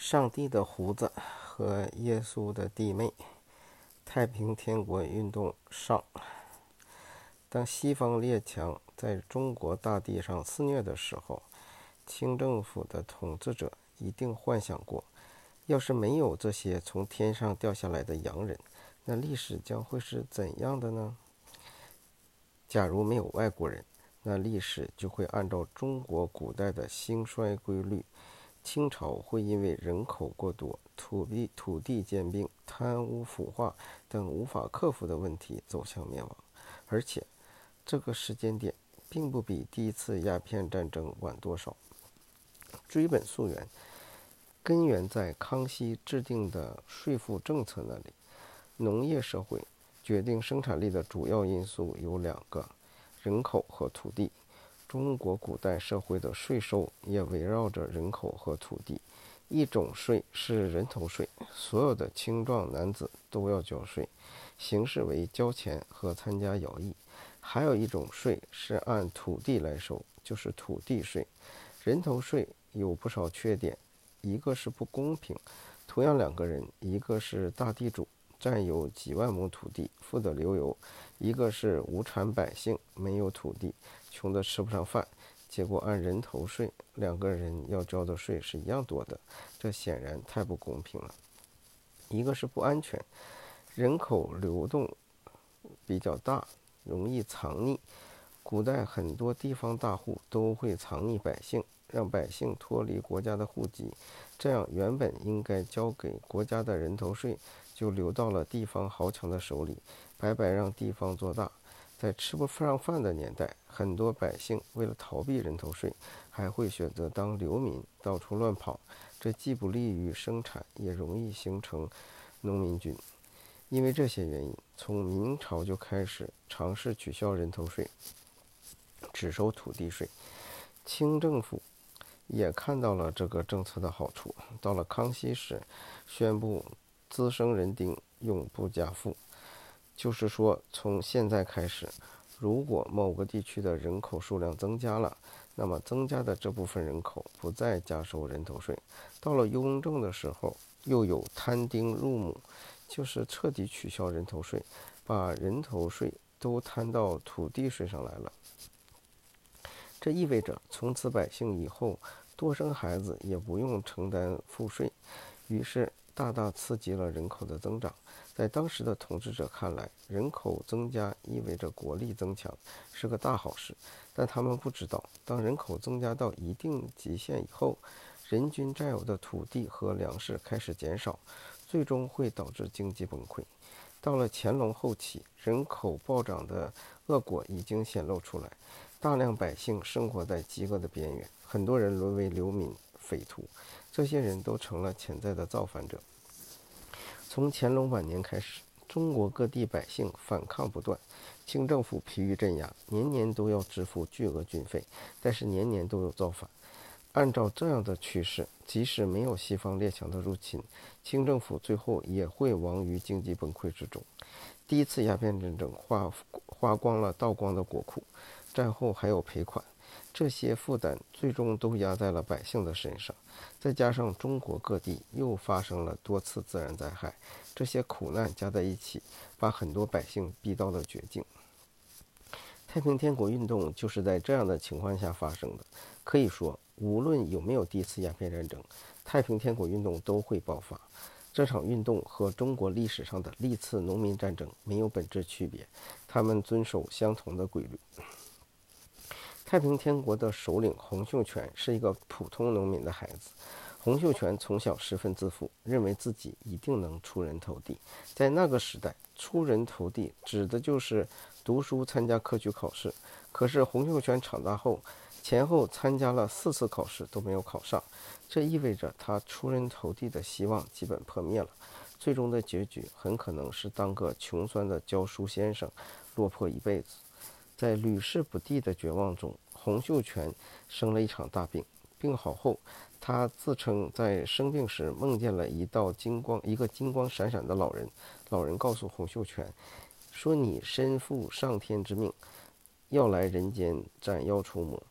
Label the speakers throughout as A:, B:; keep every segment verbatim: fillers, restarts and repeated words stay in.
A: 上帝的胡子和耶稣的弟妹。太平天国运动上。当西方列强在中国大地上肆虐的时候，清政府的统治者一定幻想过，要是没有这些从天上掉下来的洋人，那历史将会是怎样的呢？假如没有外国人，那历史就会按照中国古代的兴衰规律，清朝会因为人口过多、土地土地兼并、贪污腐化等无法克服的问题走向灭亡。而且这个时间点并不比第一次鸦片战争晚多少。追本溯源，根源在康熙制定的税赋政策那里。农业社会决定生产力的主要因素有两个：人口和土地。中国古代社会的税收也围绕着人口和土地。一种税是人头税，所有的青壮男子都要交税，形式为交钱和参加徭役。还有一种税是按土地来收，就是土地税。人头税有不少缺点，一个是不公平，同样两个人，一个是大地主，占有几万亩土地，富得流油；一个是无产百姓，没有土地，穷得吃不上饭。结果按人头税，两个人要交的税是一样多的，这显然太不公平了。一个是不安全，人口流动比较大，容易藏匿。古代很多地方大户都会藏匿百姓，让百姓脱离国家的户籍，这样原本应该交给国家的人头税就流到了地方豪强的手里，白白让地方做大。在吃不上饭的年代，很多百姓为了逃避人头税，还会选择当流民，到处乱跑，这既不利于生产，也容易形成农民军。因为这些原因，从明朝就开始尝试取消人头税，只收土地税。清政府也看到了这个政策的好处，到了康熙时，宣布滋生人丁，永不加赋。就是说，从现在开始，如果某个地区的人口数量增加了，那么增加的这部分人口不再加收人头税。到了雍正的时候，又有摊丁入亩，就是彻底取消人头税，把人头税都摊到土地税上来了。这意味着从此百姓以后多生孩子也不用承担赋税，于是大大刺激了人口的增长。在当时的统治者看来，人口增加意味着国力增强，是个大好事。但他们不知道，当人口增加到一定极限以后，人均占有的土地和粮食开始减少，最终会导致经济崩溃。到了乾隆后期，人口暴涨的恶果已经显露出来，大量百姓生活在饥饿的边缘，很多人沦为流民、匪徒，这些人都成了潜在的造反者。从乾隆晚年开始，中国各地百姓反抗不断，清政府疲于镇压，年年都要支付巨额军费，但是年年都有造反。按照这样的趋势，即使没有西方列强的入侵，清政府最后也会亡于经济崩溃之中。第一次鸦片战争花花光了道光的国库，战后还有赔款，这些负担最终都压在了百姓的身上。再加上中国各地又发生了多次自然灾害，这些苦难加在一起，把很多百姓逼到了绝境。太平天国运动就是在这样的情况下发生的。可以说，无论有没有第一次鸦片战争，太平天国运动都会爆发。这场运动和中国历史上的历次农民战争没有本质区别，他们遵守相同的规律。太平天国的首领洪秀全是一个普通农民的孩子。洪秀全从小十分自负，认为自己一定能出人头地。在那个时代，出人头地指的就是读书参加科举考试。可是洪秀全长大后，前后参加了四次考试都没有考上，这意味着他出人头地的希望基本破灭了。最终的结局很可能是当个穷酸的教书先生，落魄一辈子。在屡试不第的绝望中，洪秀全生了一场大病。病好后，他自称在生病时梦见了一道金光，一个金光闪闪的老人。老人告诉洪秀全说：“你身负上天之命，要来人间斩妖除魔。”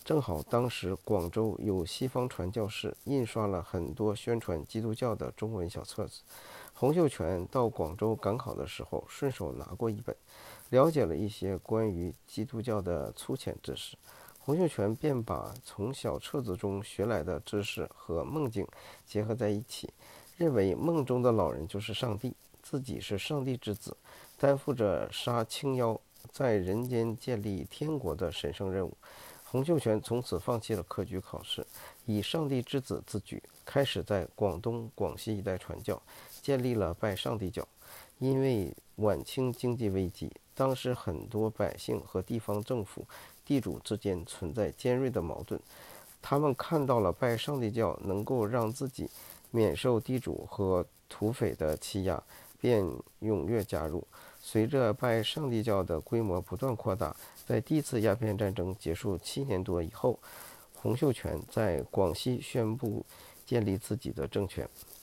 A: 正好当时广州有西方传教士印刷了很多宣传基督教的中文小册子。洪秀全到广州赶考的时候，顺手拿过一本，了解了一些关于基督教的粗浅知识。洪秀全便把从小册子中学来的知识和梦境结合在一起，认为梦中的老人就是上帝，自己是上帝之子，担负着杀青妖，在人间建立天国的神圣任务。洪秀全从此放弃了科举考试，以上帝之子自居，开始在广东、广西一带传教，建立了拜上帝教。因为晚清经济危机，当时很多百姓和地方政府、地主之间存在尖锐的矛盾，他们看到了拜上帝教能够让自己免受地主和土匪的欺压，便踊跃加入。随着拜上帝教的规模不断扩大，在第一次鸦片战争结束七年多以后，洪秀全在广西宣布建立自己的政权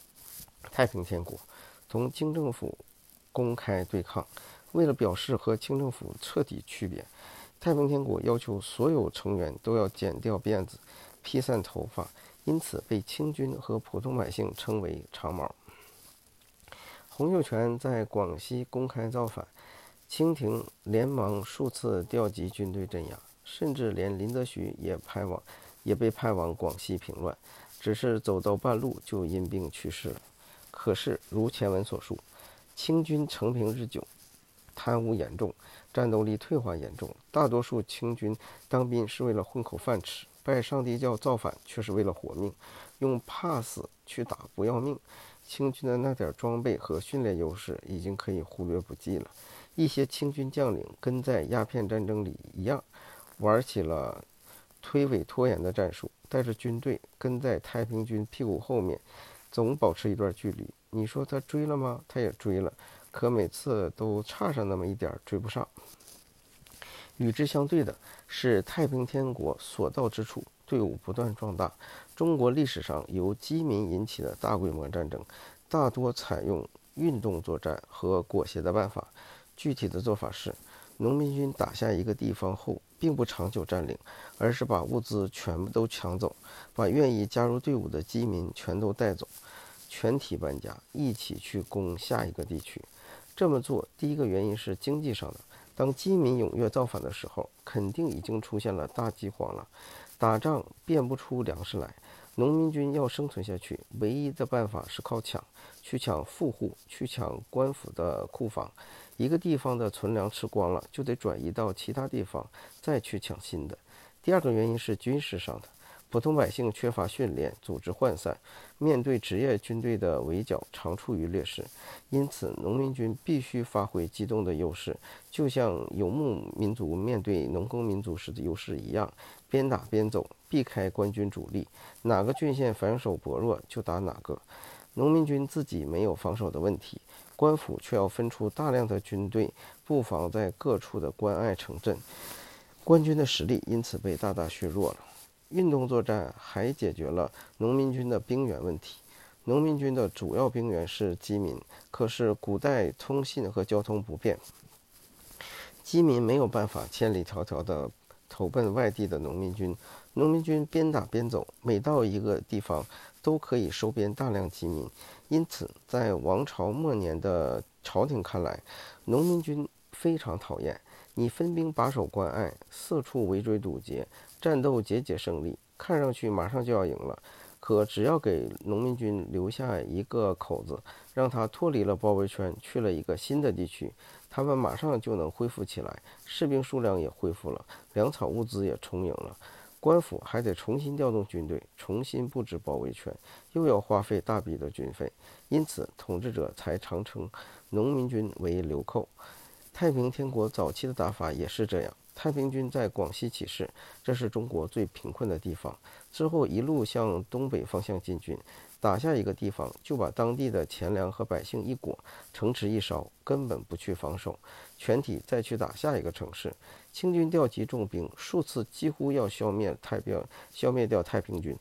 A: ——太平天国，同清政府公开对抗。为了表示和清政府彻底区别，太平天国要求所有成员都要剪掉辫子，披散头发，因此被清军和普通百姓称为长毛。洪秀全在广西公开造反，清廷连忙数次调集军队镇压，甚至连林则徐也派往也被派往广西平乱，只是走到半路就因病去世了。可是如前文所述，清军承平日久，贪污严重，战斗力退化严重，大多数清军当兵是为了混口饭吃，拜上帝教造反却是为了活命，用怕死去打不要命。清军的那点装备和训练优势已经可以忽略不计了。一些清军将领跟在鸦片战争里一样，玩起了推诿拖延的战术，带着军队跟在太平军屁股后面，总保持一段距离。你说他追了吗？他也追了，可每次都差上那么一点，追不上。与之相对的是太平天国所到之处，队伍不断壮大。中国历史上由饥民引起的大规模战争，大多采用运动作战和裹挟的办法。具体的做法是，农民军打下一个地方后，并不长久占领，而是把物资全部都抢走，把愿意加入队伍的饥民全都带走，全体搬家，一起去攻下一个地区。这么做，第一个原因是经济上的。当饥民踊跃造反的时候，肯定已经出现了大饥荒了，打仗变不出粮食来，农民军要生存下去，唯一的办法是靠抢，去抢富户，去抢官府的库房。一个地方的存粮吃光了，就得转移到其他地方，再去抢新的。第二个原因是军事上的。普通百姓缺乏训练，组织涣散，面对职业军队的围剿，常处于劣势。因此，农民军必须发挥机动的优势，就像游牧民族面对农耕民族时的优势一样，边打边走，避开官军主力，哪个郡县防守薄弱就打哪个。农民军自己没有防守的问题，官府却要分出大量的军队布防在各处的关隘城镇，官军的实力因此被大大削弱了。运动作战还解决了农民军的兵源问题。农民军的主要兵源是饥民，可是古代通信和交通不便，饥民没有办法千里迢迢地投奔外地的农民军。农民军边打边走，每到一个地方都可以收编大量饥民。因此，在王朝末年的朝廷看来，农民军非常讨厌。你分兵把守关隘，四处围追堵截，战斗节节胜利，看上去马上就要赢了。可只要给农民军留下一个口子，让他脱离了包围圈，去了一个新的地区，他们马上就能恢复起来，士兵数量也恢复了，粮草物资也充盈了。官府还得重新调动军队，重新布置包围圈，又要花费大笔的军费，因此统治者才常称农民军为流寇。太平天国早期的打法也是这样，太平军在广西起事，这是中国最贫困的地方，之后一路向东北方向进军，打下一个地方就把当地的钱粮和百姓一裹，城池一烧，根本不去防守，全体再去打下一个城市。清军调集重兵，数次几乎要消灭太平消灭掉太平军，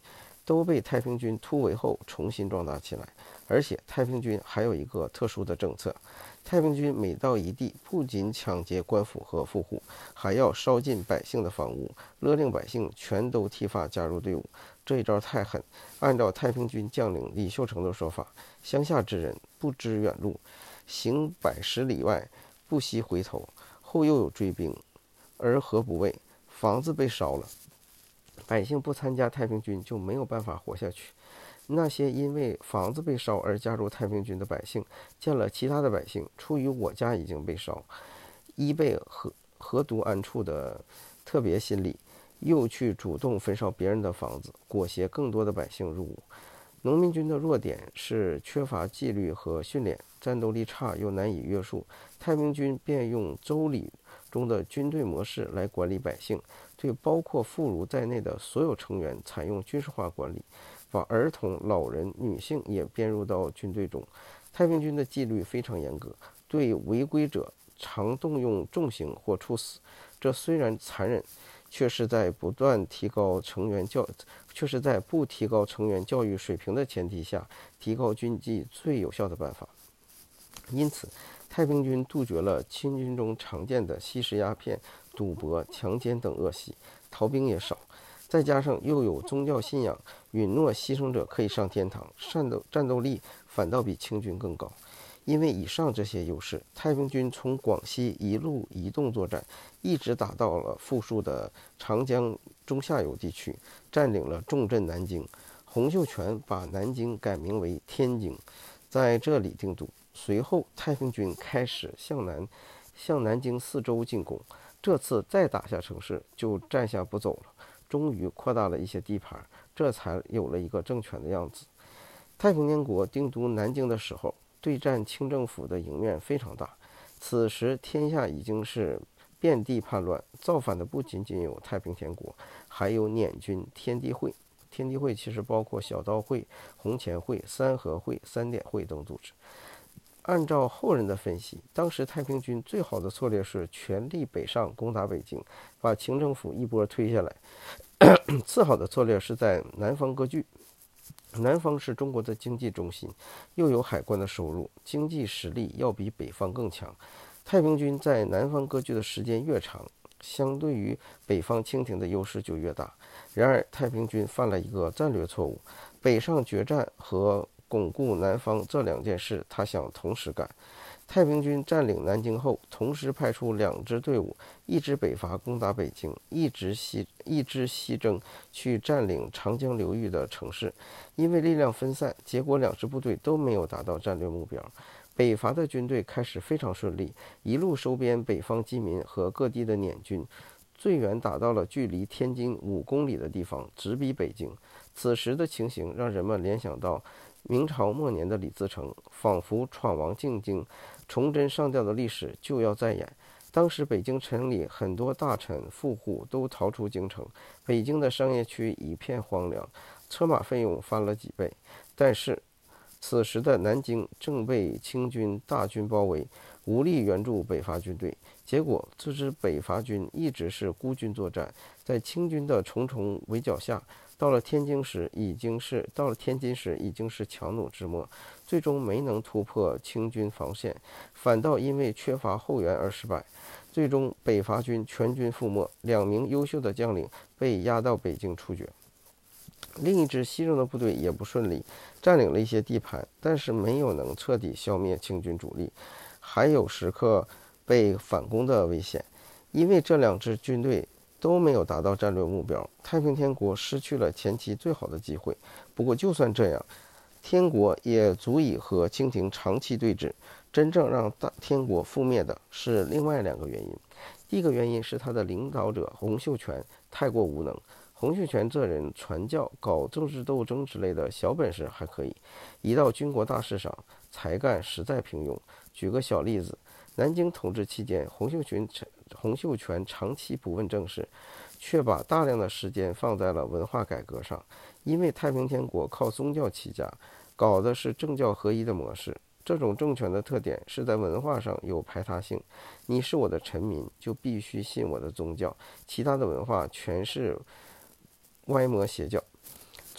A: 都被太平军突围后重新壮大起来。而且太平军还有一个特殊的政策，太平军每到一地，不仅抢劫官府和富户，还要烧尽百姓的房屋，勒令百姓全都剃发加入队伍。这一招太狠，按照太平军将领李秀成的说法，乡下之人不知远路，行百十里外，不惜回头，后又有追兵，而何不畏？房子被烧了，百姓不参加太平军就没有办法活下去。那些因为房子被烧而加入太平军的百姓，见了其他的百姓，出于我家已经被烧，一被何何独安处的特别心理，又去主动焚烧别人的房子，裹挟更多的百姓入伍。农民军的弱点是缺乏纪律和训练，战斗力差又难以约束，太平军便用周礼中的军队模式来管理百姓，对包括妇孺在内的所有成员采用军事化管理，把儿童、老人、女性也编入到军队中。太平军的纪律非常严格，对违规者常动用重刑或处死。这虽然残忍，却是在不断提高成员教，却是在不提高成员教育水平的前提下，提高军纪最有效的办法。因此，太平军杜绝了清军中常见的吸食鸦片、赌博、强奸等恶习，逃兵也少。再加上又有宗教信仰，允诺牺牲者可以上天堂，战斗战斗力反倒比清军更高。因为以上这些优势，太平军从广西一路移动作战，一直打到了富庶的长江中下游地区，占领了重镇南京。洪秀全把南京改名为天津，在这里定都。随后，太平军开始向南，向南京四周进攻。这次再打下城市，就站下不走了。终于扩大了一些地盘，这才有了一个政权的样子。太平天国定都南京的时候，对战清政府的迎面非常大。此时天下已经是遍地叛乱，造反的不仅仅有太平天国，还有捻军、天地会。天地会其实包括小刀会、红前会、三合会、三点会等组织。按照后人的分析，当时太平军最好的策略是全力北上攻打北京，把清政府一波推下来。次好的策略是在南方割据。南方是中国的经济中心，又有海关的收入，经济实力要比北方更强。太平军在南方割据的时间越长，相对于北方清廷的优势就越大。然而太平军犯了一个战略错误，北上决战和巩固南方这两件事他想同时干。太平军占领南京后，同时派出两支队伍，一支北伐攻打北京，一支西一支西征去占领长江流域的城市。因为力量分散，结果两支部队都没有达到战略目标。北伐的军队开始非常顺利，一路收编北方饥民和各地的捻军，最远打到了距离天津五公里的地方，直逼北京。此时的情形让人们联想到明朝末年的李自成，仿佛闯王进京、崇祯上吊的历史就要再演。当时北京城里很多大臣富户都逃出京城，北京的商业区一片荒凉，车马费用翻了几倍。但是此时的南京正被清军大军包围，无力援助北伐军队。结果这支北伐军一直是孤军作战，在清军的重重围剿下，到了天津时已经是到了天津时已经是强弩之末，最终没能突破清军防线，反倒因为缺乏后援而失败。最终北伐军全军覆没，两名优秀的将领被押到北京处决。另一支西征的部队也不顺利，占领了一些地盘，但是没有能彻底消灭清军主力，还有时刻被反攻的危险。因为这两支军队都没有达到战略目标，太平天国失去了前期最好的机会。不过就算这样，天国也足以和清廷长期对峙。真正让大天国覆灭的是另外两个原因。第一个原因是他的领导者洪秀全太过无能。洪秀全这人传教、搞政治斗争之类的小本事还可以，一到军国大事上，才干实在平庸。举个小例子，南京统治期间，洪秀全洪秀全长期不问政事，却把大量的时间放在了文化改革上。因为太平天国靠宗教起家，搞的是政教合一的模式。这种政权的特点是在文化上有排他性，你是我的臣民，就必须信我的宗教，其他的文化全是歪魔邪教。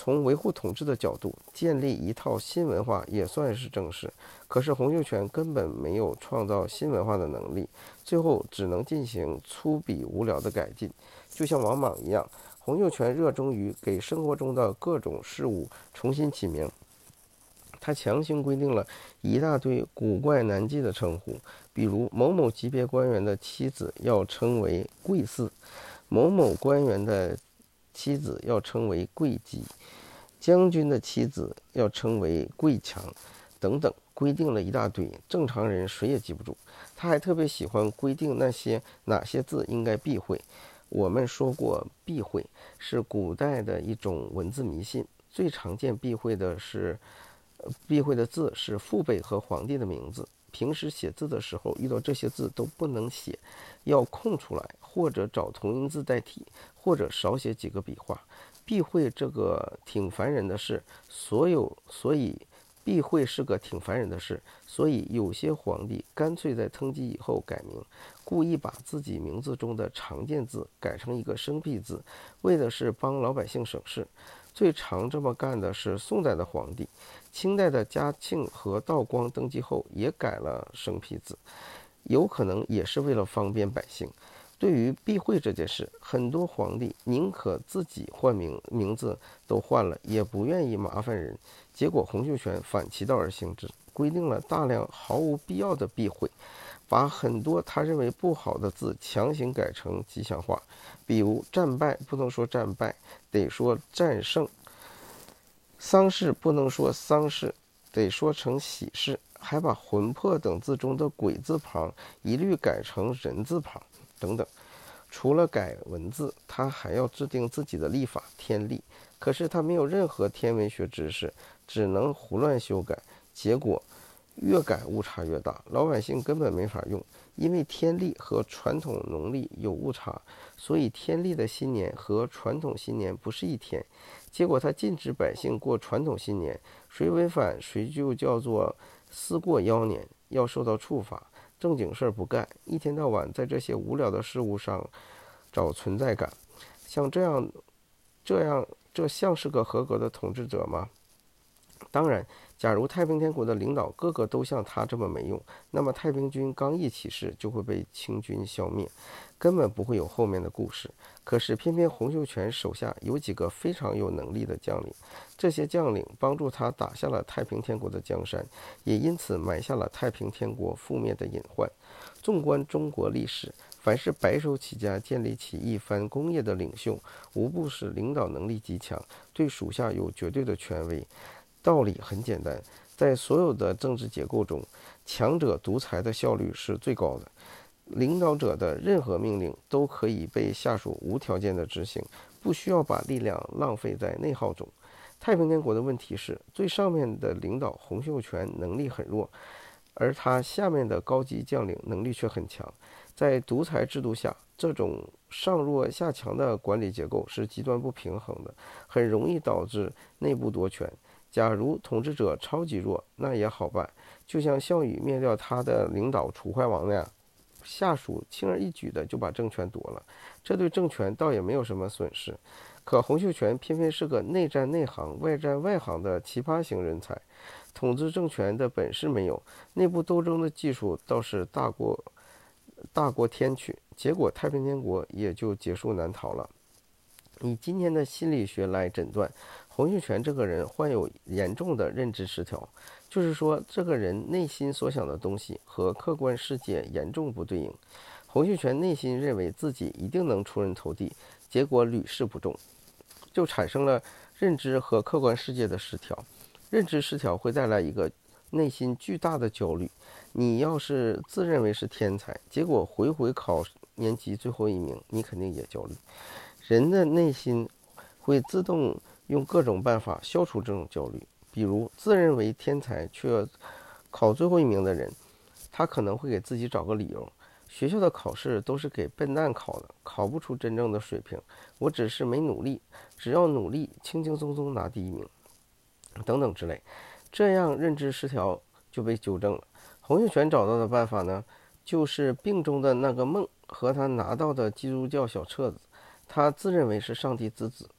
A: 从维护统治的角度，建立一套新文化也算是正事。可是洪秀全根本没有创造新文化的能力，最后只能进行粗鄙无聊的改进。就像王莽一样，洪秀全热衷于给生活中的各种事物重新起名。他强行规定了一大堆古怪难记的称呼，比如某某级别官员的妻子要称为贵嗣，某某官员的妻子要称为贵姬，将军的妻子要称为贵强，等等，规定了一大堆，正常人谁也记不住。他还特别喜欢规定那些哪些字应该避讳。我们说过，避讳是古代的一种文字迷信，最常见避讳的是避讳的字是父辈和皇帝的名字。平时写字的时候遇到这些字都不能写，要空出来，或者找同音字代替，或者少写几个笔画。避讳这个挺烦人的事，所有所以避讳是个挺烦人的事，所以有些皇帝干脆在登基以后改名，故意把自己名字中的常见字改成一个生僻字，为的是帮老百姓省事。最常这么干的是宋代的皇帝，清代的嘉庆和道光登基后也改了生僻字，有可能也是为了方便百姓。对于避讳这件事，很多皇帝宁可自己换名名字都换了，也不愿意麻烦人。结果洪秀全反其道而行之，规定了大量毫无必要的避讳，把很多他认为不好的字强行改成吉祥话。比如战败不能说战败，得说战胜；丧事不能说丧事，得说成喜事。还把魂魄等字中的鬼字旁一律改成人字旁等等。除了改文字，他还要制定自己的历法天历，可是他没有任何天文学知识，只能胡乱修改，结果越改误差越大，老百姓根本没法用。因为天历和传统农历有误差，所以天历的新年和传统新年不是一天。结果他禁止百姓过传统新年，谁违反谁就叫做私过妖年，要受到处罚。正经事儿不干，一天到晚在这些无聊的事物上找存在感，像这样这样这像是个合格的统治者吗？当然，假如太平天国的领导个个都像他这么没用，那么太平军刚一起事就会被清军消灭，根本不会有后面的故事。可是偏偏洪秀全手下有几个非常有能力的将领，这些将领帮助他打下了太平天国的江山，也因此埋下了太平天国覆灭的隐患。纵观中国历史，凡是白手起家建立起一番功业的领袖，无不是领导能力极强，对属下有绝对的权威。道理很简单，在所有的政治结构中，强者独裁的效率是最高的。领导者的任何命令都可以被下属无条件的执行，不需要把力量浪费在内耗中。太平天国的问题是，最上面的领导洪秀全能力很弱，而他下面的高级将领能力却很强。在独裁制度下，这种上弱下强的管理结构是极端不平衡的，很容易导致内部夺权。假如统治者超级弱，那也好办，就像项羽灭掉他的领导楚怀王那样，下属轻而易举的就把政权夺了，这对政权倒也没有什么损失。可洪秀全偏偏是个内战内行、外战外行的奇葩型人才，统治政权的本事没有，内部斗争的技术倒是大过大过天去，结果太平天国也就结束难逃了。以今天的心理学来诊断，洪秀全这个人患有严重的认知失调，就是说这个人内心所想的东西和客观世界严重不对应。洪秀全内心认为自己一定能出人头地，结果屡试不中，就产生了认知和客观世界的失调。认知失调会带来一个内心巨大的焦虑，你要是自认为是天才，结果回回考年级最后一名，你肯定也焦虑。人的内心会自动用各种办法消除这种焦虑，比如自认为天才却考最后一名的人，他可能会给自己找个理由，学校的考试都是给笨蛋考的，考不出真正的水平，我只是没努力，只要努力轻轻松松拿第一名，等等之类。这样认知失调就被纠正了。洪秀全找到的办法呢，就是病中的那个梦和他拿到的基督教小册子。他自认为是上帝之子，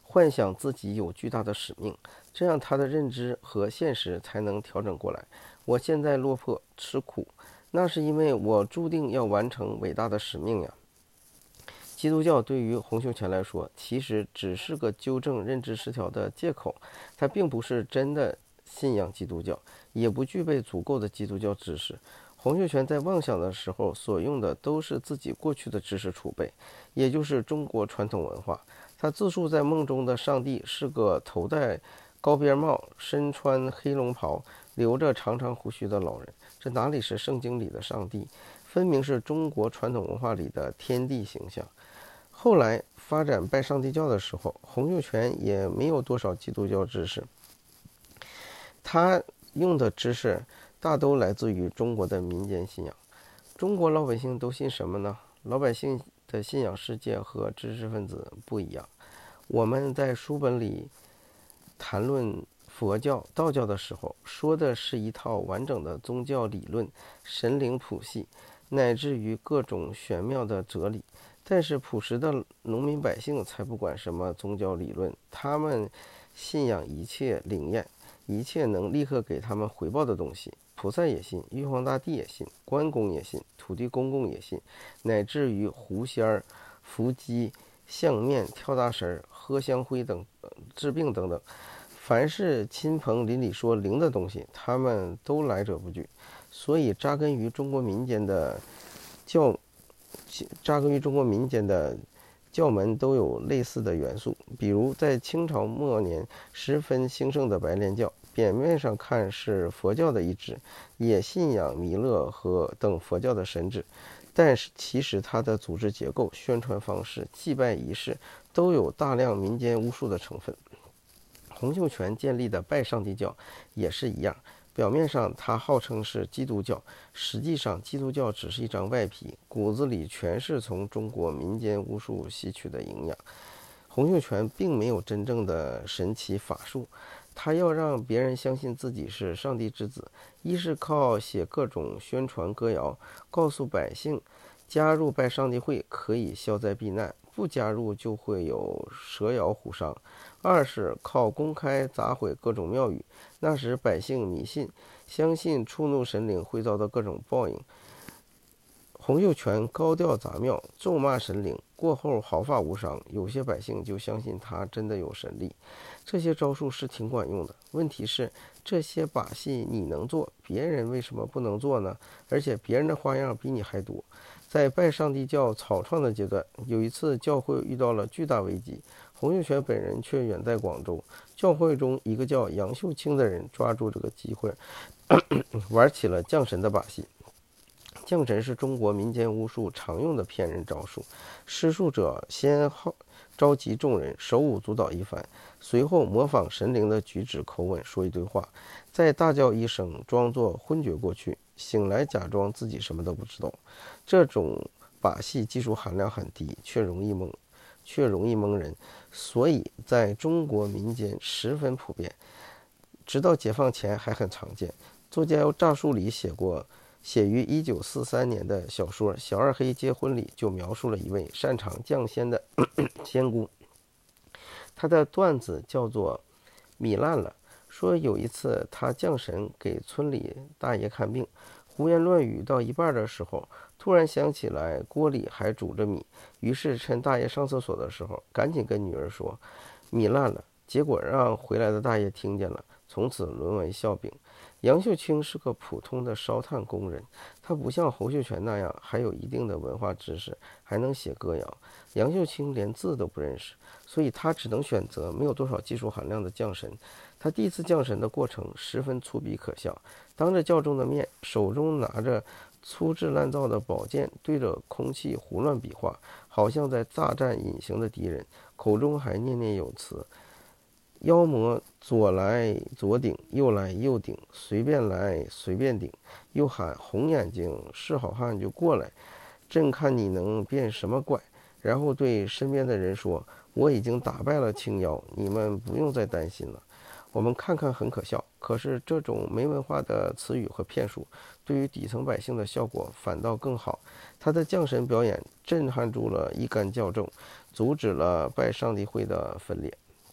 A: 幻想自己有巨大的使命，这样他的认知和现实才能调整过来。我现在落魄吃苦，那是因为我注定要完成伟大的使命呀。基督教对于洪秀全来说，其实只是个纠正认知失调的借口，他并不是真的信仰基督教，也不具备足够的基督教知识。洪秀全在妄想的时候所用的都是自己过去的知识储备，也就是中国传统文化。他自述在梦中的上帝是个头戴高边帽、身穿黑龙袍、留着长长胡须的老人，这哪里是圣经里的上帝，分明是中国传统文化里的天地形象。后来发展拜上帝教的时候，洪秀全也没有多少基督教知识，他用的知识大都来自于中国的民间信仰。中国老百姓都信什么呢？老百姓的信仰世界和知识分子不一样。我们在书本里谈论佛教、道教的时候，说的是一套完整的宗教理论、神灵谱系，乃至于各种玄妙的哲理。但是朴实的农民百姓才不管什么宗教理论，他们信仰一切灵验，一切能立刻给他们回报的东西。菩萨也信，玉皇大帝也信，关公也信，土地公公也信，乃至于狐仙儿、伏击、相面、跳大神、喝香灰等、呃、治病等等，凡是亲朋邻里说灵的东西，他们都来者不拒。所以扎根于中国民间的教扎根于中国民间的教门都有类似的元素，比如在清朝末年十分兴盛的白莲教，表面上看是佛教的一支，也信仰弥勒和等佛教的神祇，但是其实它的组织结构、宣传方式、祭拜仪式都有大量民间巫术的成分。洪秀全建立的拜上帝教也是一样，表面上他号称是基督教，实际上基督教只是一张外皮，骨子里全是从中国民间巫术吸取的营养。洪秀全并没有真正的神奇法术，他要让别人相信自己是上帝之子，一是靠写各种宣传歌谣，告诉百姓加入拜上帝会可以消灾避难，不加入就会有蛇咬虎伤；二是靠公开砸毁各种庙宇，那时百姓迷信，相信触怒神灵会遭到各种报应。洪秀全高调砸庙，咒骂神灵，过后毫发无伤，有些百姓就相信他真的有神力。这些招数是挺管用的，问题是这些把戏你能做，别人为什么不能做呢？而且别人的花样比你还多。在拜上帝教草创的阶段，有一次教会遇到了巨大危机，洪秀全本人却远在广州。教会中一个叫杨秀清的人抓住这个机会咳咳玩起了降神的把戏。降神是中国民间巫术常用的骗人招数，施术者先号召集众人，手舞足蹈一番，随后模仿神灵的举止口吻说一堆话，再大叫一声，装作昏厥过去，醒来假装自己什么都不知道。这种把戏技术含量很低，却容易蒙却容易蒙人，所以在中国民间十分普遍，直到解放前还很常见。作家赵树理写过写于一九四三年的小说《小二黑结婚》里，就描述了一位擅长降仙的咳咳仙姑，她的段子叫做米烂了。说有一次她降神给村里大爷看病，胡言乱语到一半的时候，突然想起来锅里还煮着米，于是趁大爷上厕所的时候，赶紧跟女儿说米烂了，结果让回来的大爷听见了，从此沦为笑柄。杨秀清是个普通的烧炭工人，他不像洪秀全那样还有一定的文化知识，还能写歌谣。杨秀清连字都不认识，所以他只能选择没有多少技术含量的降神。他第一次降神的过程十分粗鄙可笑，当着教众的面，手中拿着粗制滥造的宝剑，对着空气胡乱比划，好像在大战隐形的敌人，口中还念念有词。妖魔左来左顶，右来右顶，随便来随便顶，又喊红眼睛是好汉就过来，朕看你能变什么怪。然后对身边的人说，我已经打败了青妖，你们不用再担心了。我们看看很可笑，可是这种没文化的词语和骗术对于底层百姓的效果反倒更好。他的降神表演震撼住了一干教众，阻止了拜上帝会的分裂。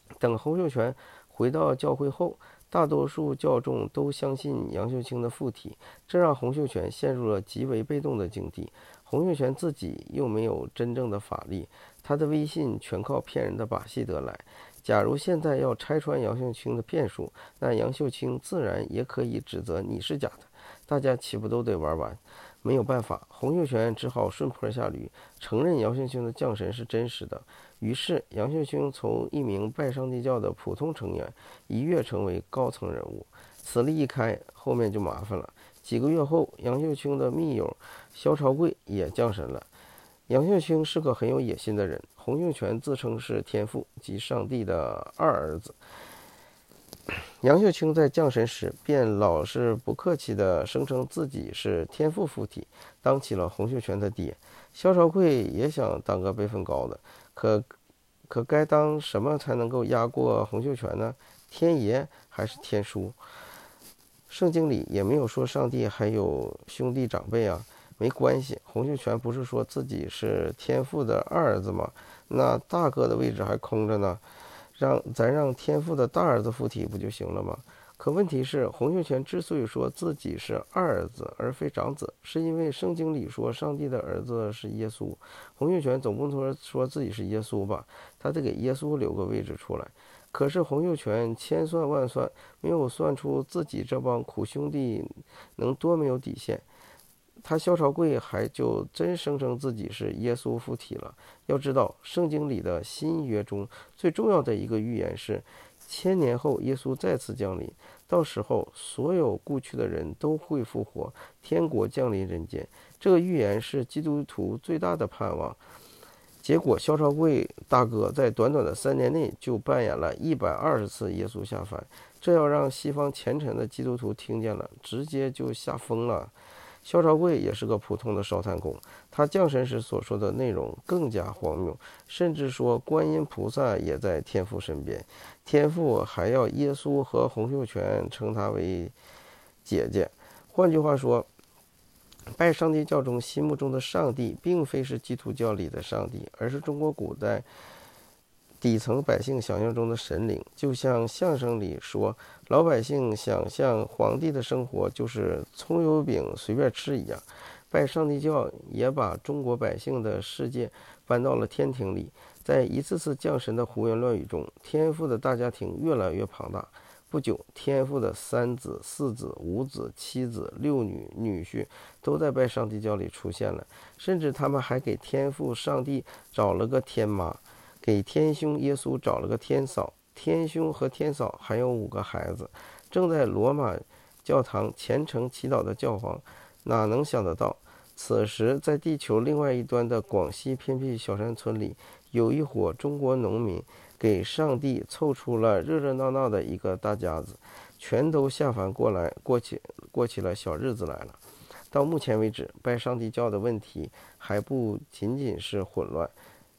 A: 等洪秀全回到教会后，大多数教众都相信杨秀清的附体，这让洪秀全陷入了极为被动的境地。洪秀全自己又没有真正的法力，他的威信全靠骗人的把戏得来。假如现在要拆穿杨秀清的骗术，那杨秀清自然也可以指责你是假的，大家岂不都得玩完？没有办法，洪秀全只好顺坡下驴，承认杨秀清的降神是真实的。于是杨秀清从一名拜上帝教的普通成员一跃成为高层人物。此例一开，后面就麻烦了。几个月后，杨秀清的密友萧朝贵也降神了。杨秀清是个很有野心的人，洪秀全自称是天父，即上帝的二儿子。杨秀清在降神时便老是不客气地声称自己是天父附体，当起了洪秀全的爹。萧朝贵也想当个辈分高的，可可该当什么才能够压过洪秀全呢？天爷还是天叔？圣经里也没有说上帝还有兄弟长辈啊。没关系，洪秀全不是说自己是天父的二儿子吗？那大哥的位置还空着呢，让咱让天父的大儿子附体不就行了吗？可问题是，洪秀全之所以说自己是二儿子而非长子，是因为圣经里说上帝的儿子是耶稣。洪秀全总不能说自己是耶稣吧，他得给耶稣留个位置出来。可是洪秀全千算万算，没有算出自己这帮苦兄弟能多没有底线。他萧朝贵还就真声称自己是耶稣附体了。要知道，圣经里的新约中最重要的一个预言是，千年后耶稣再次降临，到时候所有故去的人都会复活，天国降临人间。这个预言是基督徒最大的盼望。结果萧朝贵大哥在短短的三年内就扮演了一百二十次耶稣下凡，这要让西方虔诚的基督徒听见了，直接就吓疯了。萧朝贵也是个普通的烧炭工，他降神时所说的内容更加荒谬，甚至说观音菩萨也在天父身边，天父还要耶稣和洪秀全称他为姐姐。换句话说，拜上帝教中心目中的上帝并非是基督教里的上帝，而是中国古代底层百姓想象中的神灵。就像相声里说老百姓想象皇帝的生活就是葱油饼随便吃一样，拜上帝教也把中国百姓的世界搬到了天庭里。在一次次降神的胡言乱语中，天父的大家庭越来越庞大。不久，天父的三子、四子、五子、七子、六女、女婿都在拜上帝教里出现了，甚至他们还给天父上帝找了个天妈，给天兄耶稣找了个天嫂，天兄和天嫂还有五个孩子。正在罗马教堂虔诚祈祷的教皇哪能想得到，此时在地球另外一端的广西偏僻小山村里，有一伙中国农民给上帝凑出了热热闹闹的一个大家子，全都下凡过来，过起过起了小日子来了。到目前为止，拜上帝教的问题还不仅仅是混乱，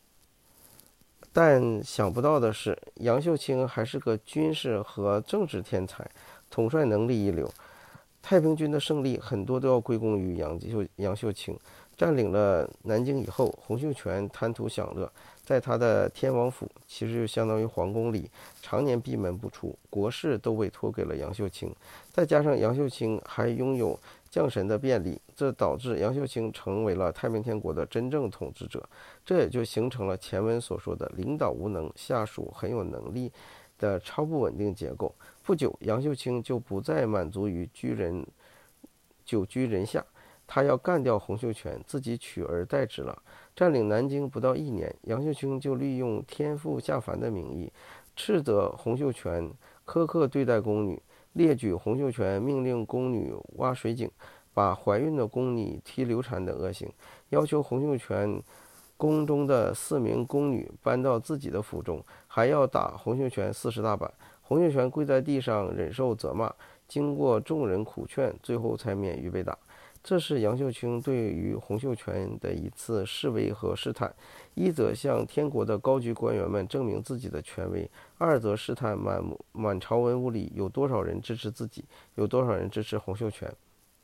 A: 但想不到的是，杨秀清还是个军事和政治天才，统帅能力一流。太平军的胜利很多都要归功于杨秀杨秀清。占领了南京以后，洪秀全贪图享乐，在他的天王府，其实就相当于皇宫里，常年闭门不出，国事都委托给了杨秀清。再加上杨秀清还拥有降神的便利，这导致杨秀清成为了太平天国的真正统治者。这也就形成了前文所说的领导无能，下属很有能力的超不稳定结构。不久，杨秀清就不再满足于居人久居人下，他要干掉洪秀全，自己取而代之了。占领南京不到一年，杨秀清就利用天父下凡的名义，斥责洪秀全苛刻对待宫女，列举洪秀全命令宫女挖水井，把怀孕的宫女踢流产的恶行，要求洪秀全宫中的四名宫女搬到自己的府中，还要打洪秀全四十大板。洪秀全跪在地上忍受责骂，经过众人苦劝，最后才免于被打。这是杨秀清对于洪秀全的一次示威和试探，一则向天国的高级官员们证明自己的权威，二则试探满满朝文武里有多少人支持自己，有多少人支持洪秀全。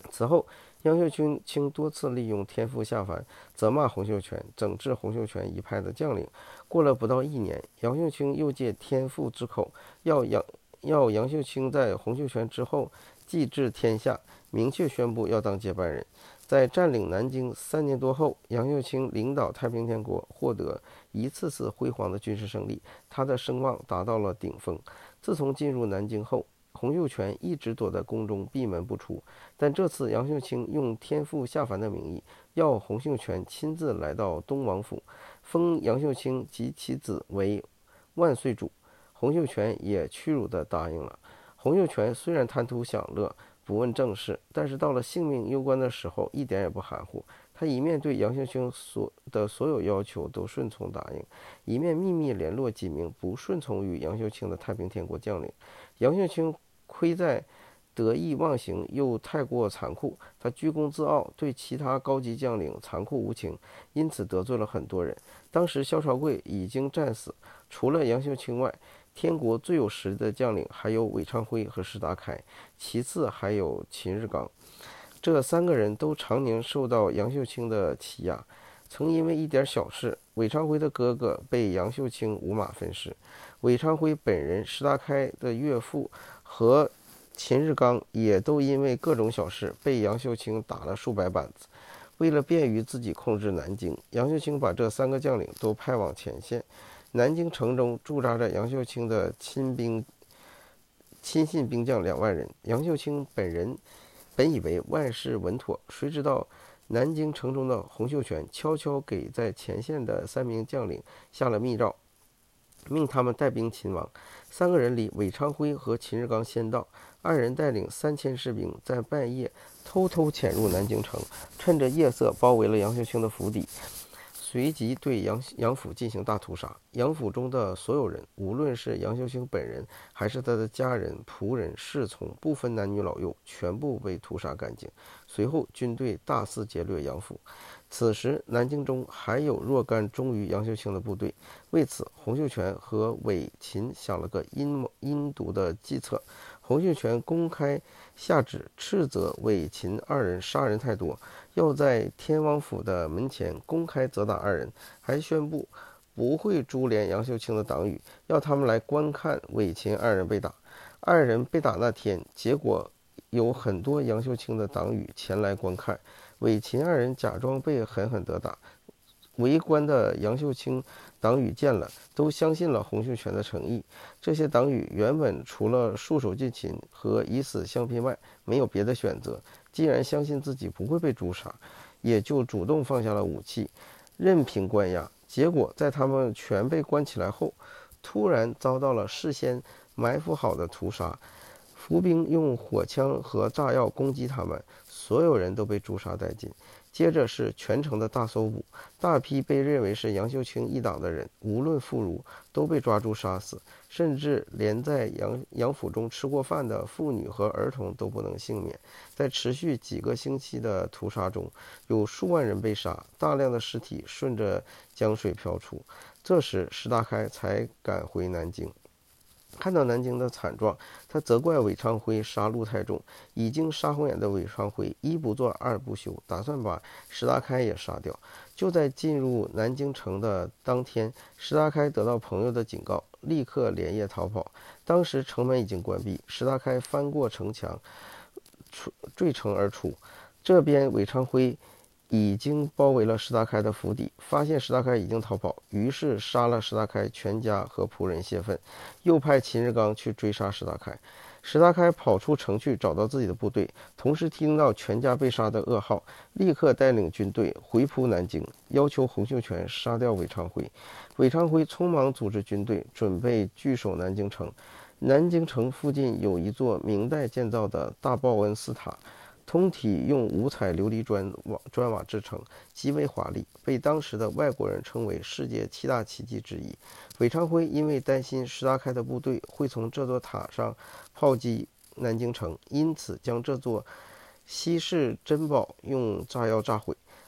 A: 此后，杨秀清清多次利用天父下凡，责骂洪秀全，整治洪秀全一派的将领。过了不到一年，杨秀清又借天父之口，要杨要杨秀清在洪秀全之后继治天下，明确宣布要当接班人。在占领南京三年多后，杨秀清领导太平天国获得一次次辉煌的军事胜利，他的声望达到了顶峰。自从进入南京后，洪秀全一直躲在宫中闭门不出，但这次杨秀清用天父下凡的名义，要洪秀全亲自来到东王府，封杨秀清及其子为万岁主。洪秀全也屈辱地答应了。洪秀全虽然贪图享乐，不问政事，但是到了性命攸关的时候，一点也不含糊。他一面对杨秀清所的所有要求都顺从答应，一面秘密联络几名不顺从于杨秀清的太平天国将领。杨秀清亏在得意忘形，又太过残酷，他居功自傲，对其他高级将领残酷无情，因此得罪了很多人。当时萧朝贵已经战死，除了杨秀清外，天国最有实力的将领还有韦昌辉和石达开，其次还有秦日刚。这三个人都常年受到杨秀清的欺压，曾因为一点小事，韦昌辉的哥哥被杨秀清五马分尸，韦昌辉本人、石达开的岳父和秦日刚也都因为各种小事被杨秀清打了数百板子。为了便于自己控制南京，杨秀清把这三个将领都派往前线。南京城中驻扎着杨秀清的亲兵、亲信兵将两万人。杨秀清本人本以为万事稳妥，谁知道南京城中的洪秀全悄悄给在前线的三名将领下了密诏，命他们带兵勤王。三个人里，韦昌辉和秦日刚先到，二人带领三千士兵在半夜偷偷潜入南京城，趁着夜色包围了杨秀清的府邸，随即对杨杨府进行大屠杀。杨府中的所有人，无论是杨秀清本人，还是他的家人、仆人、侍从，不分男女老幼，全部被屠杀干净。随后，军队大肆劫掠杨府。此时，南京中还有若干忠于杨秀清的部队。为此，洪秀全和韦秦想了个阴阴毒的计策。洪秀全公开下旨斥责韦秦二人杀人太多，要在天王府的门前公开责打二人，还宣布不会株连杨秀清的党羽，要他们来观看韦秦二人被打。二人被打那天，结果有很多杨秀清的党羽前来观看，韦秦二人假装被狠狠地打。围观的杨秀清党羽见了，都相信了洪秀全的诚意。这些党羽原本除了束手就擒和以死相拼外，没有别的选择。既然相信自己不会被诛杀，也就主动放下了武器，任凭关押。结果在他们全被关起来后，突然遭到了事先埋伏好的屠杀。伏兵用火枪和炸药攻击他们，所有人都被诛杀殆尽。接着是全城的大搜捕，大批被认为是杨秀清一党的人，无论妇孺，都被抓住杀死，甚至连在杨杨府中吃过饭的妇女和儿童都不能幸免。在持续几个星期的屠杀中，有数万人被杀，大量的尸体顺着江水飘出。这时，石达开才赶回南京。看到南京的惨状，他责怪韦昌辉杀戮太重。已经杀红眼的韦昌辉一不做二不休，打算把石达开也杀掉。就在进入南京城的当天，石达开得到朋友的警告，立刻连夜逃跑。当时城门已经关闭，石达开翻过城墙，坠城而出。这边韦昌辉已经包围了石达开的府邸，发现石达开已经逃跑，于是杀了石达开全家和仆人泄愤，又派秦日刚去追杀石达开。石达开跑出城去找到自己的部队，同时听到全家被杀的噩耗，立刻带领军队回扑南京，要求洪秀全杀掉韦昌辉。韦昌辉匆忙组织军队，准备据守南京城。南京城附近有一座明代建造的大报恩寺塔，通体用五彩琉璃砖瓦砖瓦制成，极为华丽，被当时的外国人称为世界七大奇迹之一。韦昌辉因为担心石达开的部队会从这座塔上炮击南京城，因此将这座稀世珍宝用炸药炸毁。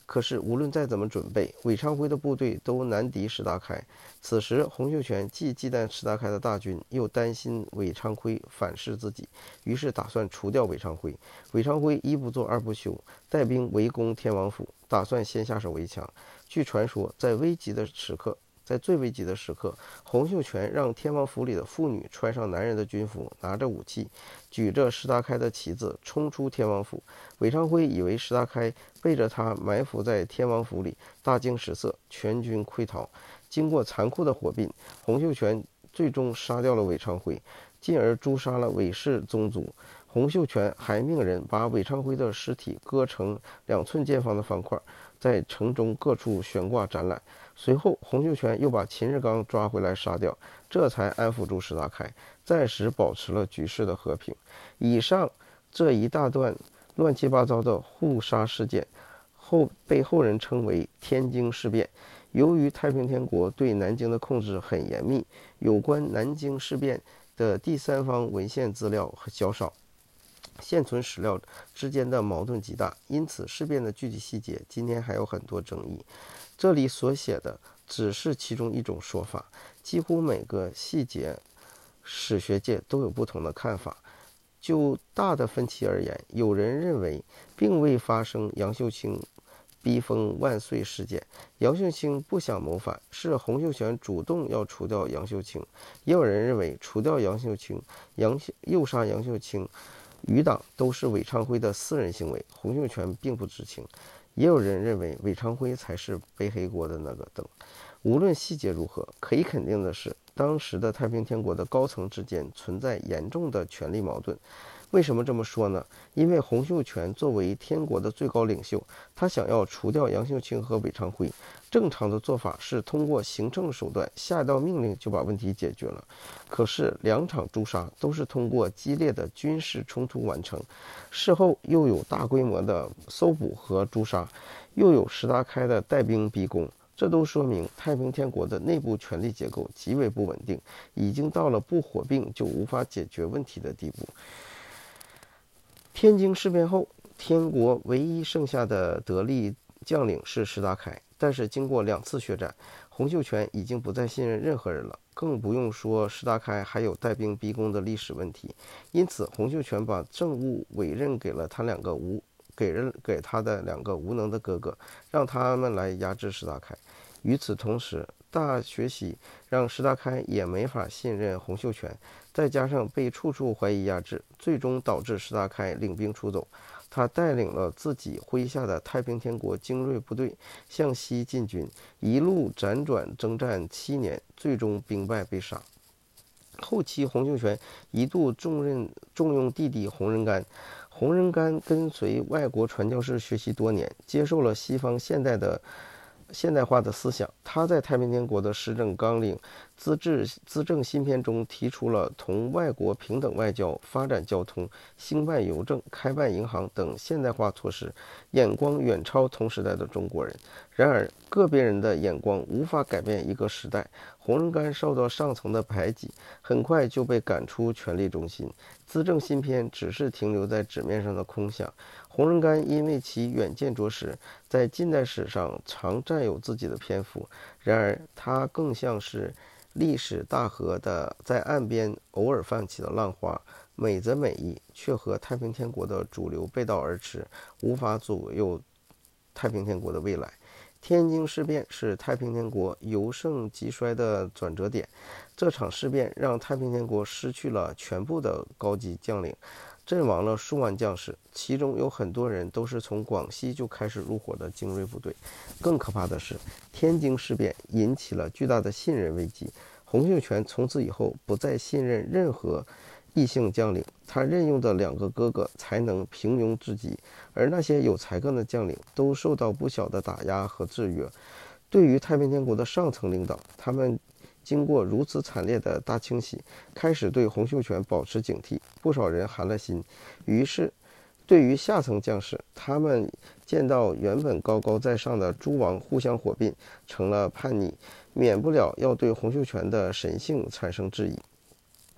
A: 可是无论再怎么准备，韦昌辉的部队都难敌石达开。此时洪秀全既忌惮石达开的大军，又担心韦昌辉反噬自己，于是打算除掉韦昌辉。韦昌辉一不做二不休，带兵围攻天王府，打算先下手为强。据传说，在危急的时刻在最危急的时刻，洪秀全让天王府里的妇女穿上男人的军服，拿着武器，举着石达开的旗子冲出天王府。韦昌辉以为石达开背着他埋伏在天王府里，大惊失色，全军溃逃。经过残酷的火并，洪秀全最终杀掉了韦昌辉，进而诛杀了韦氏宗族。洪秀全还命人把韦昌辉的尸体割成两寸见方的方块，在城中各处悬挂展览。随后洪秀全又把秦日刚抓回来杀掉，这才安抚住石达开，暂时保持了局势的和平。以上这一大段乱七八糟的互杀事件后被后人称为天津事变。由于太平天国对南京的控制很严密，有关南京事变的第三方文献资料较少，现存史料之间的矛盾极大，因此事变的具体细节今天还有很多争议。这里所写的只是其中一种说法，几乎每个细节史学界都有不同的看法。就大的分歧而言，有人认为并未发生杨秀清逼封万岁事件，杨秀清不想谋反，是洪秀全主动要除掉杨秀清。也有人认为除掉杨秀清、杨诱杀杨秀清、余党都是韦昌辉的私人行为，洪秀全并不知情。也有人认为韦昌辉才是背黑锅的那个等。无论细节如何，可以肯定的是，当时的太平天国的高层之间存在严重的权力矛盾。为什么这么说呢？因为洪秀全作为天国的最高领袖，他想要除掉杨秀清和韦昌辉，正常的做法是通过行政手段下一道命令就把问题解决了。可是两场诛杀都是通过激烈的军事冲突完成，事后又有大规模的搜捕和诛杀，又有石达开的带兵逼宫，这都说明太平天国的内部权力结构极为不稳定，已经到了不火并就无法解决问题的地步。天津事变后，天国唯一剩下的得力将领是石达开，但是经过两次血战，洪秀全已经不再信任任何人了，更不用说石达开还有带兵逼宫的历史问题。因此洪秀全把政务委任给了他两个无给人给他的两个无能的哥哥，让他们来压制石达开。与此同时，大学习让石达开也没法信任洪秀全，再加上被处处怀疑压制，最终导致石达开领兵出走。他带领了自己麾下的太平天国精锐部队向西进军，一路辗转征战七年，最终兵败被杀。后期洪秀全一度重任重用弟弟洪仁玕，洪仁玕跟随外国传教士学习多年，接受了西方现代的现代化的思想。他在太平天国的施政纲领资治资政新篇中提出了同外国平等外交、发展交通、兴办邮政、开办银行等现代化措施，眼光远超同时代的中国人。然而个别人的眼光无法改变一个时代，洪仁玕受到上层的排挤，很快就被赶出权力中心。资政新篇只是停留在纸面上的空想。洪仁玕因为其远见卓识，在近代史上常占有自己的篇幅，然而他更像是历史大河的在岸边偶尔泛起的浪花，美则美矣，却和太平天国的主流背道而驰，无法左右太平天国的未来。天津事变是太平天国由盛及衰的转折点，这场事变让太平天国失去了全部的高级将领，阵亡了数万将士，其中有很多人都是从广西就开始入伙的精锐部队。更可怕的是，天津事变引起了巨大的信任危机，洪秀全从此以后不再信任任何异姓将领，他任用的两个哥哥才能平庸至极，而那些有才干的将领都受到不小的打压和制约。对于太平天国的上层领导，他们经过如此惨烈的大清洗，开始对洪秀全保持警惕，不少人寒了心。于是对于下层将士，他们见到原本高高在上的诸王互相火并，成了叛逆，免不了要对洪秀全的神性产生质疑。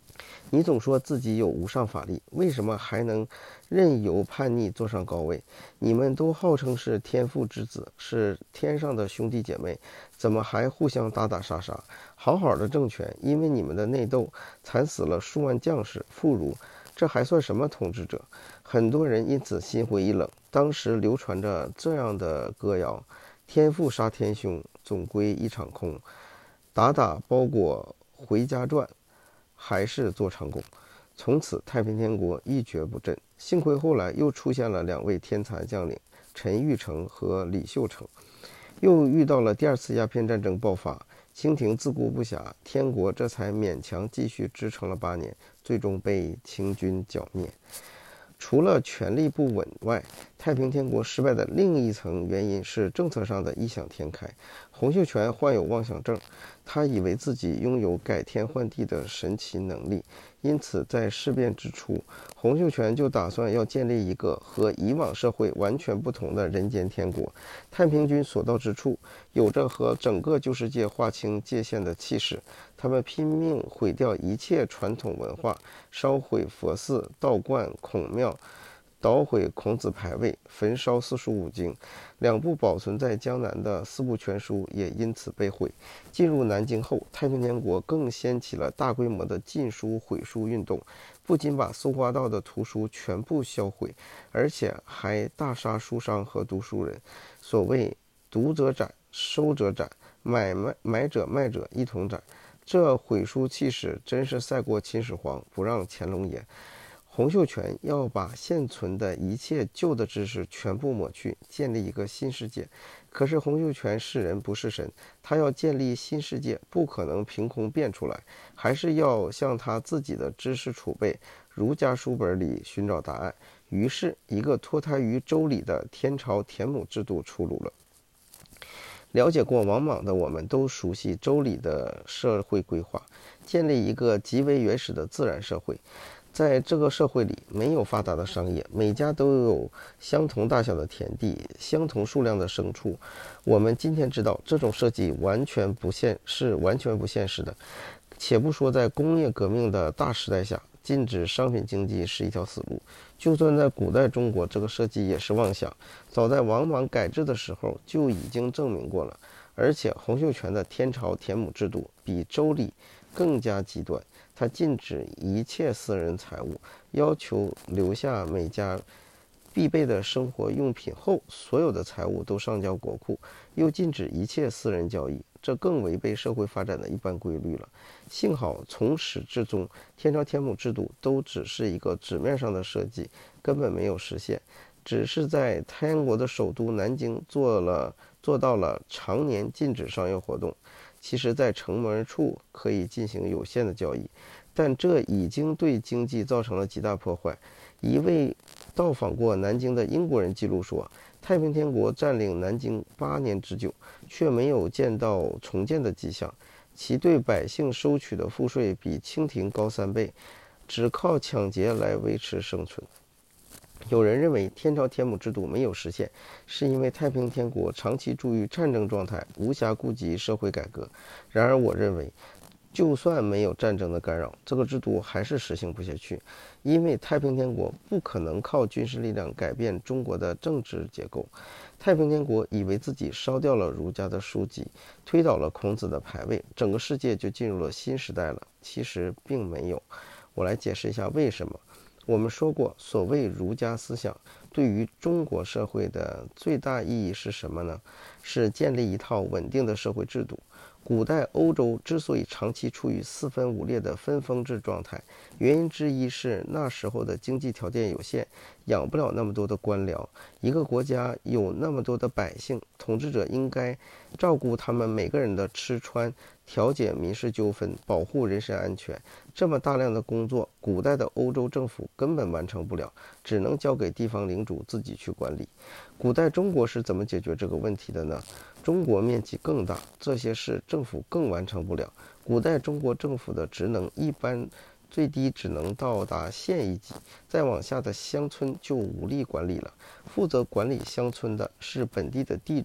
A: 你总说自己有无上法力，为什么还能任由叛逆坐上高位？你们都号称是天父之子，是天上的兄弟姐妹，怎么还互相打打杀杀？好好的政权，因为你们的内斗惨死了数万将士妇孺，这还算什么统治者？很多人因此心灰意冷。当时流传着这样的歌谣：天父杀天兄，总归一场空，打打包裹回家转，还是做长工。从此太平天国一蹶不振。幸亏后来又出现了两位天才将领陈玉成和李秀成，又遇到了第二次鸦片战争爆发，清廷自顾不暇，天国这才勉强继续支撑了八年，最终被清军剿灭。除了权力不稳外，太平天国失败的另一层原因是政策上的异想天开。洪秀全患有妄想症，他以为自己拥有改天换地的神奇能力，因此在事变之初，洪秀全就打算要建立一个和以往社会完全不同的人间天国。太平军所到之处，有着和整个旧世界划清界限的气势，他们拼命毁掉一切传统文化，烧毁佛寺、道观、孔庙，捣毁孔子牌位，焚烧四书五经，两部保存在江南的四部全书也因此被毁。进入南京后，太平天国更掀起了大规模的禁书毁书运动，不仅把搜刮到的图书全部销毁，而且还大杀书商和读书人。所谓读者斩，收者斩，买卖买者卖者一同斩。这毁书气势真是赛过秦始皇，不让乾隆爷。洪秀全要把现存的一切旧的知识全部抹去，建立一个新世界。可是洪秀全是人不是神，他要建立新世界不可能凭空变出来，还是要向他自己的知识储备儒家书本里寻找答案。于是一个脱胎于周礼的天朝田亩制度出炉了。了解过王莽的我们都熟悉周礼的社会规划，建立一个极为原始的自然社会。在这个社会里，没有发达的商业，每家都有相同大小的田地，相同数量的牲畜。我们今天知道，这种设计完全不现是完全不现实的。且不说在工业革命的大时代下，禁止商品经济是一条死路，就算在古代中国，这个设计也是妄想。早在王莽改制的时候就已经证明过了。而且洪秀全的天朝田亩制度比周礼更加极端，他禁止一切私人财物，要求留下每家必备的生活用品后，所有的财物都上交国库，又禁止一切私人交易，这更违背社会发展的一般规律了。幸好从始至终，天朝田亩制度都只是一个纸面上的设计，根本没有实现，只是在天国的首都南京做了做到了常年禁止商业活动。其实在城门处可以进行有限的交易，但这已经对经济造成了极大破坏。一位到访过南京的英国人记录说，太平天国占领南京八年之久，却没有见到重建的迹象，其对百姓收取的赋税比清廷高三倍，只靠抢劫来维持生存。有人认为天朝田亩制度没有实现，是因为太平天国长期处于战争状态，无暇顾及社会改革。然而我认为，就算没有战争的干扰，这个制度还是实行不下去，因为太平天国不可能靠军事力量改变中国的政治结构。太平天国以为自己烧掉了儒家的书籍，推倒了孔子的牌位，整个世界就进入了新时代了。其实并没有。我来解释一下为什么。我们说过，所谓儒家思想对于中国社会的最大意义是什么呢？是建立一套稳定的社会制度。古代欧洲之所以长期处于四分五裂的分封制状态，原因之一是那时候的经济条件有限，养不了那么多的官僚。一个国家有那么多的百姓，统治者应该照顾他们每个人的吃穿，调解民事纠纷，保护人身安全。这么大量的工作，古代的欧洲政府根本完成不了，只能交给地方领主自己去管理。古代中国是怎么解决这个问题的呢？中国面积更大，这些事政府更完成不了。古代中国政府的职能一般最低只能到达县一级，再往下的乡村就无力管理了。负责管理乡村的是本地的地主，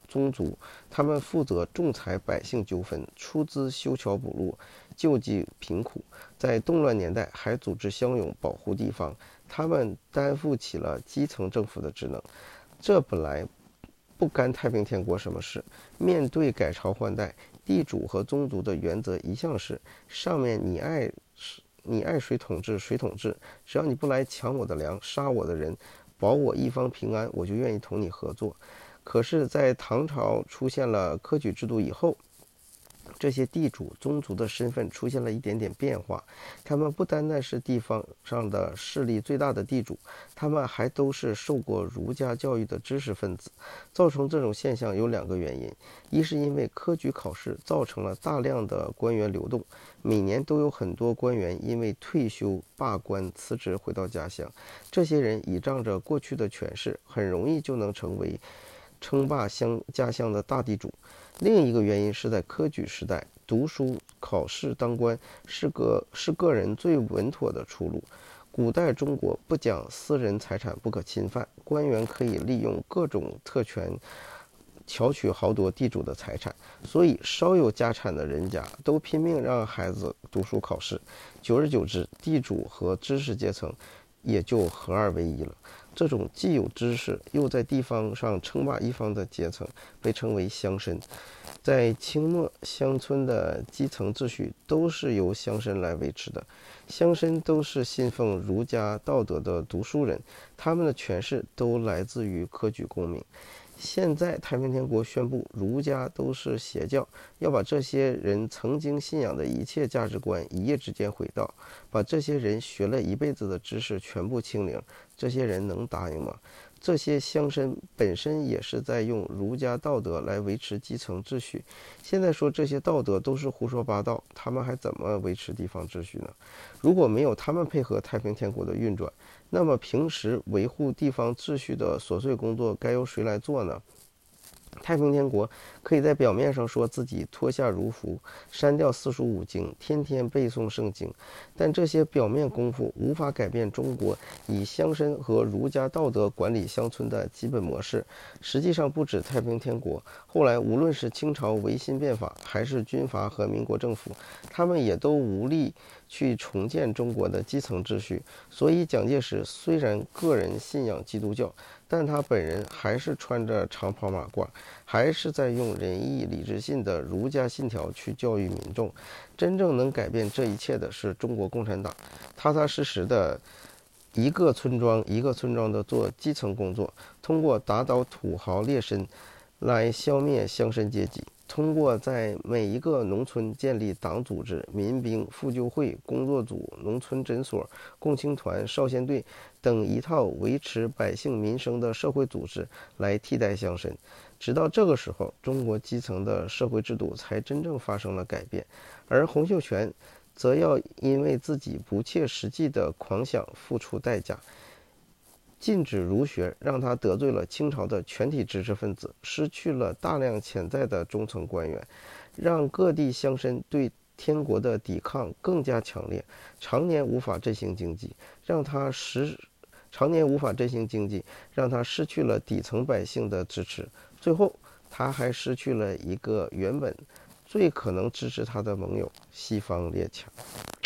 A: 宗族，他们负责仲裁百姓纠纷，出资修桥补路，救济贫苦，在动乱年代还组织乡勇保护地方，他们担负起了基层政府的职能。这本来不干太平天国什么事。面对改朝换代，地主和宗族的原则一向是：上面你爱你爱谁统治谁统治，只要你不来抢我的粮、杀我的人，保我一方平安，我就愿意同你合作。可是，在唐朝出现了科举制度以后，这些地主宗族的身份出现了一点点变化，他们不单单是地方上的势力最大的地主，他们还都是受过儒家教育的知识分子。造成这种现象有两个原因：一是因为科举考试造成了大量的官员流动，每年都有很多官员因为退休、罢官、辞职回到家乡，这些人倚仗着过去的权势，很容易就能成为称霸乡家乡的大地主。另一个原因是在科举时代，读书、考试、当官是个是个人最稳妥的出路。古代中国不讲私人财产不可侵犯，官员可以利用各种特权巧取豪夺地主的财产，所以稍有家产的人家都拼命让孩子读书考试。久而久之，地主和知识阶层也就合二为一了。这种既有知识又在地方上称霸一方的阶层被称为乡绅。在清末，乡村的基层秩序都是由乡绅来维持的。乡绅都是信奉儒家道德的读书人，他们的权势都来自于科举功名。现在太平天国宣布儒家都是邪教，要把这些人曾经信仰的一切价值观一夜之间毁掉，把这些人学了一辈子的知识全部清零，这些人能答应吗？这些乡绅本身也是在用儒家道德来维持基层秩序，现在说这些道德都是胡说八道，他们还怎么维持地方秩序呢？如果没有他们配合太平天国的运转，那么平时维护地方秩序的琐碎工作该由谁来做呢？太平天国可以在表面上说自己脱下儒服，删掉四书五经，天天背诵圣经，但这些表面功夫无法改变中国以乡绅和儒家道德管理乡村的基本模式。实际上不止太平天国，后来无论是清朝维新变法，还是军阀和民国政府，他们也都无力去重建中国的基层秩序。所以蒋介石虽然个人信仰基督教，但他本人还是穿着长袍马褂，还是在用仁义礼智信的儒家信条去教育民众。真正能改变这一切的是中国共产党，踏踏实实的一个村庄一个村庄的做基层工作，通过打倒土豪劣绅来消灭乡绅阶级，通过在每一个农村建立党组织、民兵、妇救会、工作组、农村诊所、共青团、少先队等一套维持百姓民生的社会组织来替代乡绅。直到这个时候，中国基层的社会制度才真正发生了改变，而洪秀全则要因为自己不切实际的狂想付出代价。禁止儒学，让他得罪了清朝的全体知识分子，失去了大量潜在的中层官员，让各地乡绅对天国的抵抗更加强烈，常年无法振兴经济，让他失常年无法振兴经济，让他失去了底层百姓的支持。最后，他还失去了一个原本最可能支持他的盟友——西方列强。